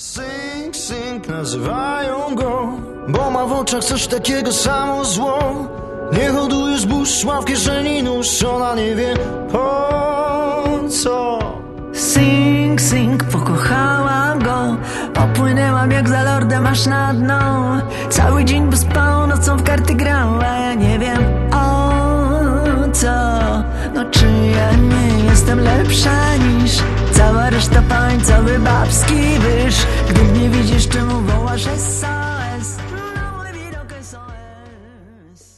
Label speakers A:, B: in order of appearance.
A: Sing, sing, nazywają go, bo ma w oczach coś takiego samo zło. Nie hoduje zbóż, ma w kieszeni nóż, ona nie wie po co.
B: Sing, sing, pokochałam go, popłynęłam jak za lordem aż na dno. Cały dzień by spał, nocą w karty grał, a ja nie wiem o co. No czy ja nie jestem lepsza niż cała reszta pań, cały babski wyż? Gdy mnie widzisz, czemu wołasz essa?